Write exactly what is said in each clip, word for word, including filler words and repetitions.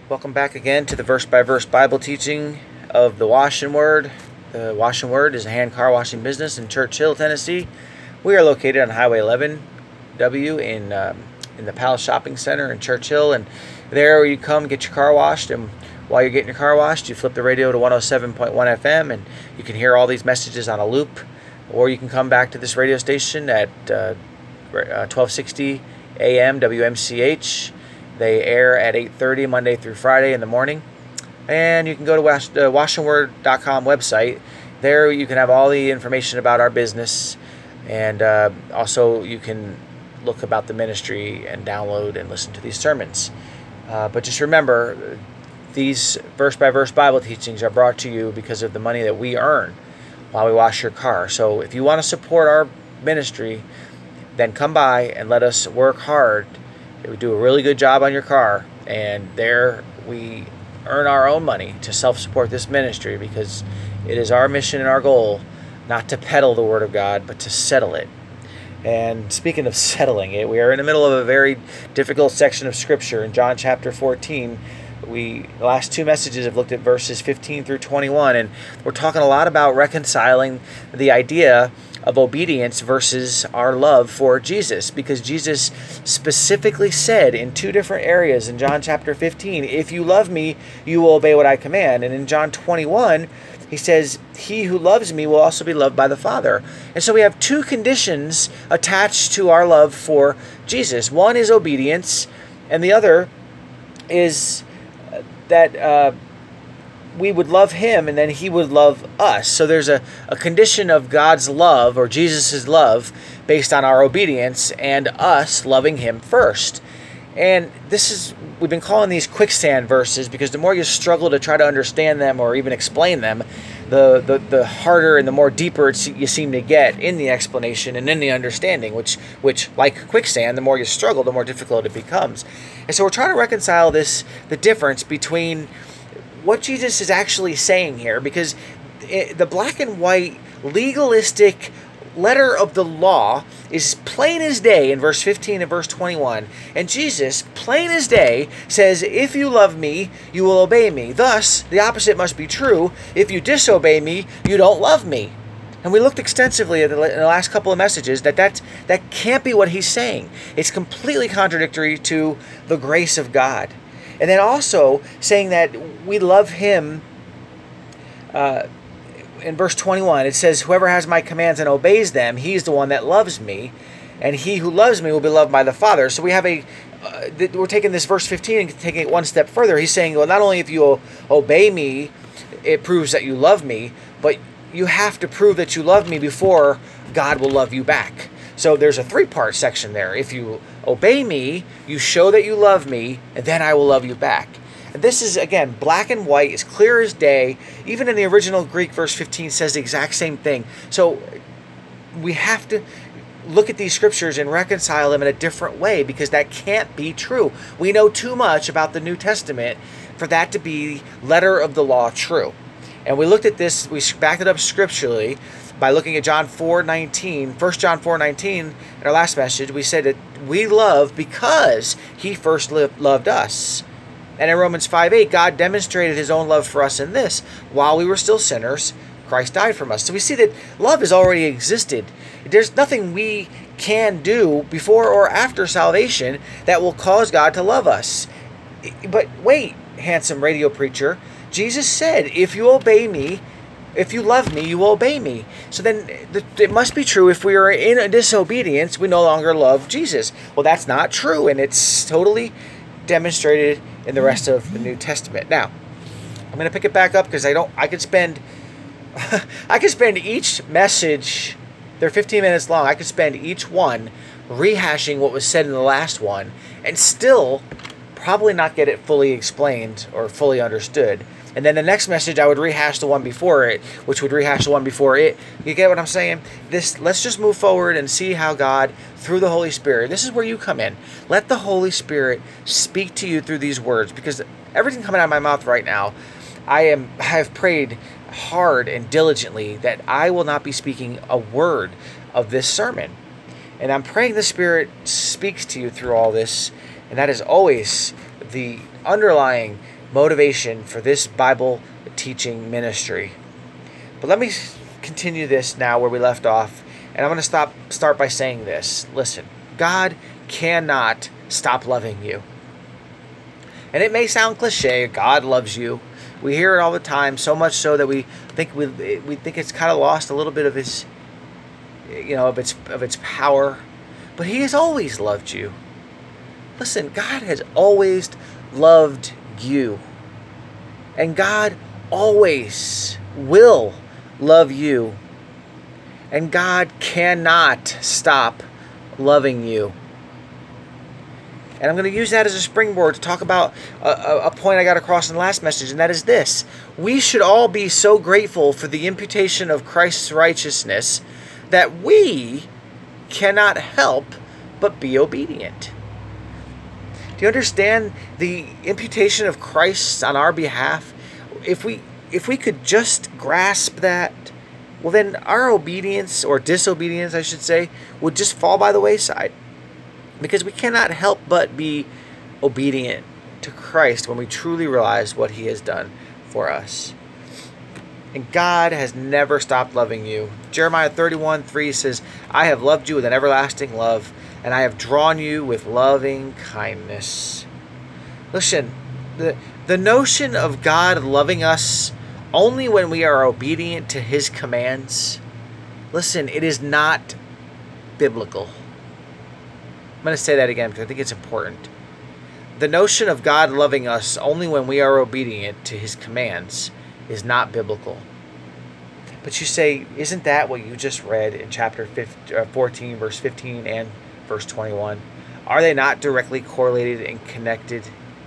Welcome back again to the verse-by-verse Bible teaching of the Wash and Word. The Wash and Word is a hand car washing business in Churchill, Tennessee. We are located on Highway eleven W in um, in the Palace Shopping Center in Churchill, and there you come get your car washed, and while you're getting your car washed, you flip the radio to one oh seven point one F M, and you can hear all these messages on a loop, or you can come back to this radio station at uh, twelve sixty A M W M C H. They air at eight thirty Monday through Friday in the morning. And you can go to wash, the wash and word dot com website. There you can have all the information about our business. And uh, also you can look about the ministry and download and listen to these sermons. Uh, but just remember, these verse-by-verse Bible teachings are brought to you because of the money that we earn while we wash your car. So if you want to support our ministry, then come by and let us work hard. We do a really good job on your car, and there we earn our own money to self-support this ministry, because it is our mission and our goal not to peddle the Word of God, but to settle it. And speaking of settling it, we are in the middle of a very difficult section of Scripture in John chapter fourteen. We the last two messages have looked at verses fifteen through twenty-one, and we're talking a lot about reconciling the idea of obedience versus our love for Jesus, because Jesus specifically said in two different areas in John chapter fifteen, if you love me, you will obey what I command. And in John twenty-one, he says, he who loves me will also be loved by the Father. And so we have two conditions attached to our love for Jesus. One is obedience, and the other is that uh, we would love him, and then he would love us. So there's a, a condition of God's love, or Jesus' love, based on our obedience and us loving him first. And this is, we've been calling these quicksand verses, because the more you struggle to try to understand them or even explain them, the the, the harder and the more deeper it's, you seem to get in the explanation and in the understanding, which, which, like quicksand, the more you struggle, the more difficult it becomes. And so we're trying to reconcile this, the difference between what Jesus is actually saying here, because it, the black and white legalistic letter of the law is plain as day in verse fifteen and verse twenty-one. And Jesus, plain as day, says, if you love me, you will obey me. Thus, the opposite must be true. If you disobey me, you don't love me. And we looked extensively in the last couple of messages that that, that can't be what he's saying. It's completely contradictory to the grace of God. And then also saying that we love him. Uh, in verse twenty-one, it says, whoever has my commands and obeys them, he's the one that loves me. And he who loves me will be loved by the Father. So we have a, uh, th- we're taking this verse fifteen and taking it one step further. He's saying, well, not only if you o- obey me, it proves that you love me, but you have to prove that you love me before God will love you back. So there's a three-part section there. If you obey me, you show that you love me, and then I will love you back. And this is, again, black and white, as clear as day. Even in the original Greek, verse fifteen says the exact same thing. So we have to look at these scriptures and reconcile them in a different way, because that can't be true. We know too much about the New Testament for that to be letter of the law true. And we looked at this, we backed it up scripturally by looking at John four nineteen, First John four nineteen. In our last message, we said that we love because he first lived, loved us. And in Romans five eight, God demonstrated his own love for us in this: while we were still sinners, Christ died for us. So we see that love has already existed. There's nothing we can do before or after salvation that will cause God to love us. But wait, handsome radio preacher, Jesus said, if you obey me, if you love me, you will obey me. So then it must be true, if we are in a disobedience, we no longer love Jesus. Well, that's not true, and it's totally demonstrated in the rest of the New Testament. Now, I'm going to pick it back up, because I don't. I could spend, I could spend each message. They're fifteen minutes long. I could spend each one rehashing what was said in the last one, and still probably not get it fully explained or fully understood. And then the next message, I would rehash the one before it, which would rehash the one before it. You get what I'm saying? This, let's just move forward and see how God, through the Holy Spirit, this is where you come in. Let the Holy Spirit speak to you through these words, because everything coming out of my mouth right now, I am I have prayed hard and diligently that I will not be speaking a word of this sermon. And I'm praying the Spirit speaks to you through all this, and that is always the underlying motivation for this Bible teaching ministry. But let me continue this now where we left off, and I'm going to stop start by saying this. Listen, God cannot stop loving you. And it may sound cliche, God loves you. We hear it all the time, so much so that we think we we think it's kind of lost a little bit of its, you know, of its of its power. But He has always loved you. Listen, God has always loved you. And God always will love you. And God cannot stop loving you. And I'm going to use that as a springboard to talk about a, a point I got across in the last message, and that is this. We should all be so grateful for the imputation of Christ's righteousness that we cannot help but be obedient. Do you understand the imputation of Christ on our behalf? If we if we could just grasp that, well then our obedience, or disobedience I should say, would just fall by the wayside. Because we cannot help but be obedient to Christ when we truly realize what He has done for us. And God has never stopped loving you. Jeremiah thirty-one three says, I have loved you with an everlasting love, and I have drawn you with loving kindness. Listen, the, the notion of God loving us only when we are obedient to His commands, listen, it is not biblical. I'm going to say that again because I think it's important. The notion of God loving us only when we are obedient to His commands is not biblical. But you say, isn't that what you just read in chapter fourteen, verse fifteen and verse twenty-one? Are they not directly correlated and connected?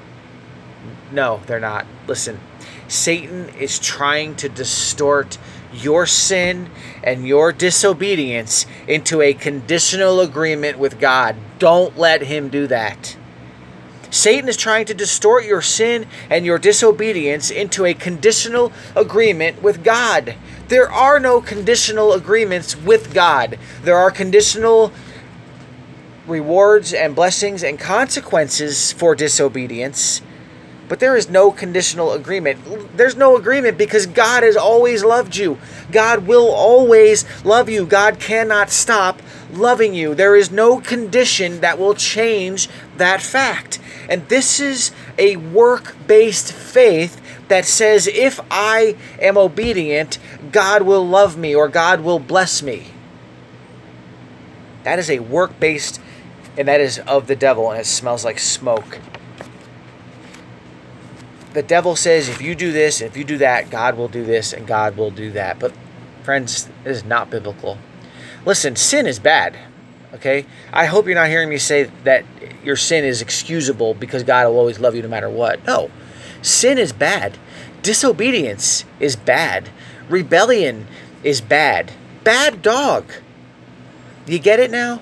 No, they're not. Listen, Satan is trying to distort your sin and your disobedience into a conditional agreement with God. Don't let him do that. Satan is trying to distort your sin and your disobedience into a conditional agreement with God. There are no conditional agreements with God. There are conditional rewards and blessings and consequences for disobedience. But there is no conditional agreement. There's no agreement because God has always loved you. God will always love you. God cannot stop loving you. There is no condition that will change that fact. And this is a work-based faith that says if I am obedient, God will love me or God will bless me. That is a work-based, and that is of the devil, and it smells like smoke. The devil says, if you do this, if you do that, God will do this and God will do that. But friends, it is not biblical. Listen, sin is bad. Okay? I hope you're not hearing me say that your sin is excusable because God will always love you no matter what. No. Sin is bad. Disobedience is bad. Rebellion is bad. Bad dog. You get it now?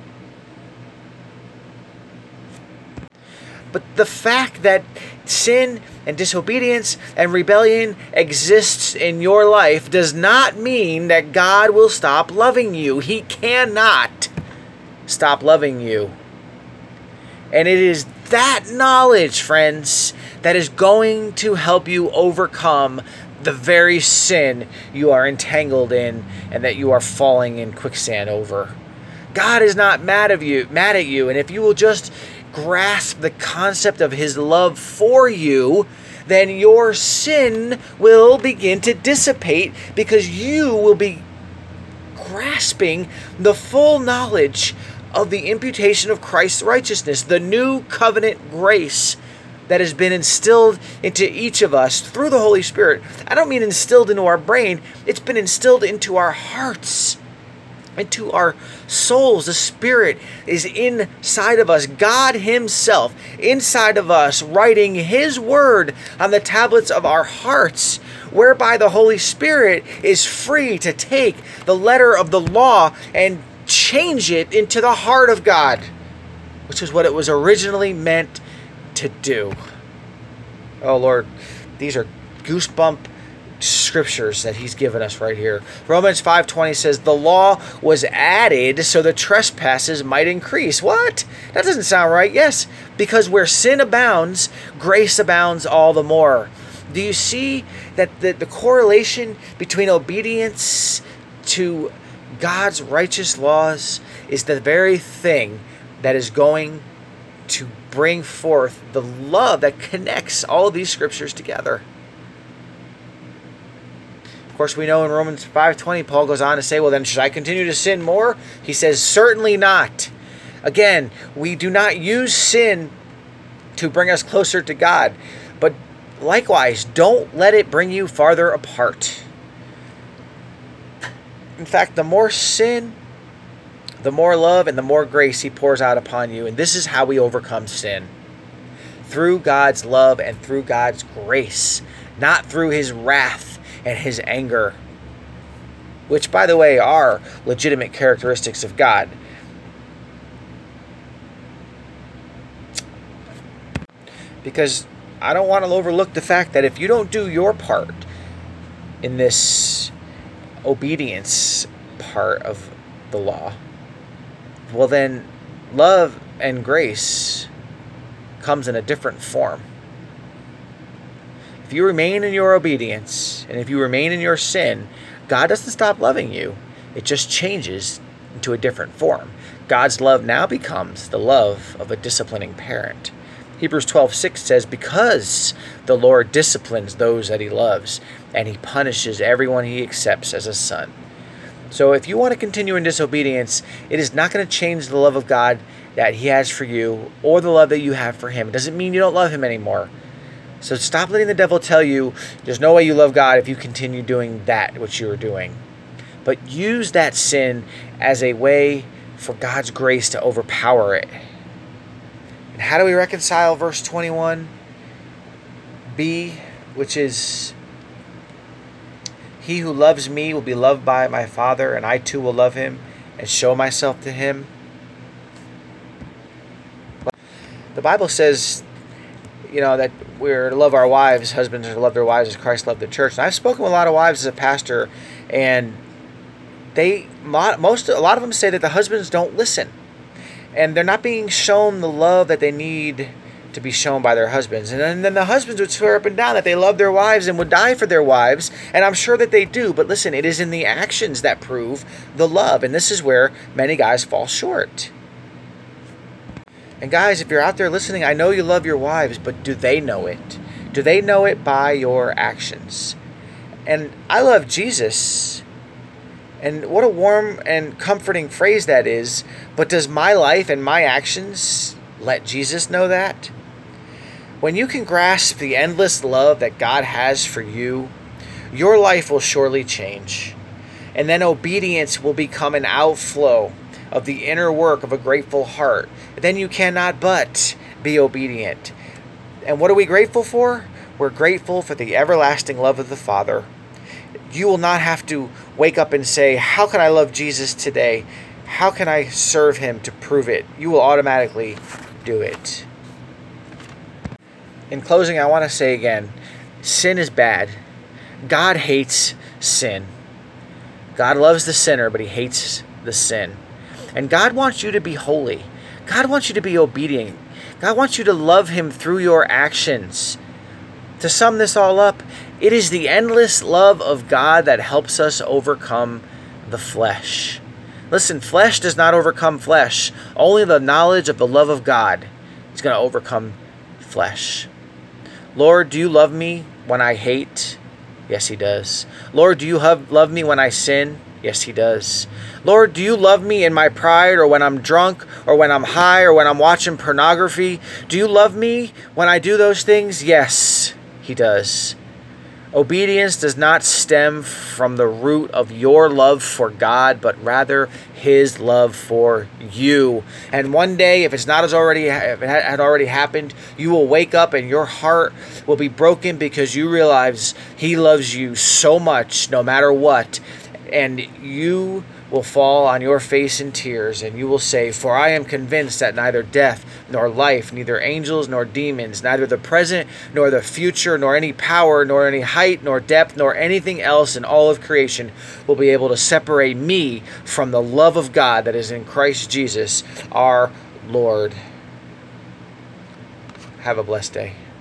But the fact that sin and disobedience and rebellion exists in your life does not mean that God will stop loving you. He cannot stop loving you. And it is that knowledge, friends, that is going to help you overcome the very sin you are entangled in and that you are falling in quicksand over. God is not mad of you, mad at you, and if you will just grasp the concept of His love for you, then your sin will begin to dissipate because you will be grasping the full knowledge of the imputation of Christ's righteousness, the new covenant grace that has been instilled into each of us through the Holy Spirit. I don't mean instilled into our brain, it's been instilled into our hearts, into our souls. The Spirit is inside of us. God Himself inside of us, writing His word on the tablets of our hearts, whereby the Holy Spirit is free to take the letter of the law and change it into the heart of God, which is what it was originally meant to do. Oh Lord, these are goosebump scriptures that he's given us right here. Romans five twenty says, the law was added so the trespasses might increase. What? That doesn't sound right. Yes, because where sin abounds, grace abounds all the more. Do you see that the, the correlation between obedience to God's righteous laws is the very thing that is going to bring forth the love that connects all of these scriptures together? Of course, we know in Romans five twenty, Paul goes on to say, well, then should I continue to sin more? He says, certainly not. Again, we do not use sin to bring us closer to God, but likewise, don't let it bring you farther apart. In fact, the more sin, the more love and the more grace he pours out upon you. And this is how we overcome sin. Through God's love and through God's grace, not through his wrath and his anger, which, by the way, are legitimate characteristics of God. Because I don't want to overlook the fact that if you don't do your part in this obedience part of the law, well then love and grace comes in a different form. If you remain in your obedience and if you remain in your sin, God doesn't stop loving you. It just changes into a different form. God's love now becomes the love of a disciplining parent. Hebrews twelve six says, because the Lord disciplines those that he loves, and he punishes everyone he accepts as a son. So if you want to continue in disobedience, it is not going to change the love of God that he has for you or the love that you have for him. It doesn't mean you don't love him anymore. So stop letting the devil tell you there's no way you love God if you continue doing that which you are doing. But use that sin as a way for God's grace to overpower it. And how do we reconcile verse twenty-one b, which is, he who loves me will be loved by my Father, and I too will love him and show myself to him? The Bible says, you know, that we're to love our wives, husbands are to love their wives as Christ loved the church. And I've spoken with a lot of wives as a pastor, and they, most, a lot of them say that the husbands don't listen. And they're not being shown the love that they need to be shown by their husbands. And then, then the husbands would swear up and down that they love their wives and would die for their wives. And I'm sure that they do. But listen, it is in the actions that prove the love. And this is where many guys fall short. And guys, if you're out there listening, I know you love your wives, but do they know it? Do they know it by your actions? And I love Jesus. And what a warm and comforting phrase that is. But does my life and my actions let Jesus know that? When you can grasp the endless love that God has for you, your life will surely change. And then obedience will become an outflow of the inner work of a grateful heart. Then you cannot but be obedient. And what are we grateful for? We're grateful for the everlasting love of the Father. You will not have to wake up and say, how can I love Jesus today? How can I serve him to prove it? You will automatically do it. In closing, I want to say again, sin is bad. God hates sin. God loves the sinner, but he hates the sin. And God wants you to be holy. God wants you to be obedient. God wants you to love him through your actions. To sum this all up, it is the endless love of God that helps us overcome the flesh. Listen, flesh does not overcome flesh. Only the knowledge of the love of God is going to overcome flesh. Lord, do you love me when I hate? Yes, he does. Lord, do you love me when I sin? Yes, he does. Lord, do you love me in my pride, or when I'm drunk, or when I'm high, or when I'm watching pornography? Do you love me when I do those things? Yes, he does. Obedience does not stem from the root of your love for God, but rather his love for you. And one day, if it's not as already if it had already happened, you will wake up and your heart will be broken because you realize he loves you so much no matter what. And you will fall on your face in tears, and you will say, "For I am convinced that neither death nor life, neither angels nor demons, neither the present nor the future, nor any power, nor any height, nor depth, nor anything else in all of creation will be able to separate me from the love of God that is in Christ Jesus, our Lord." Have a blessed day.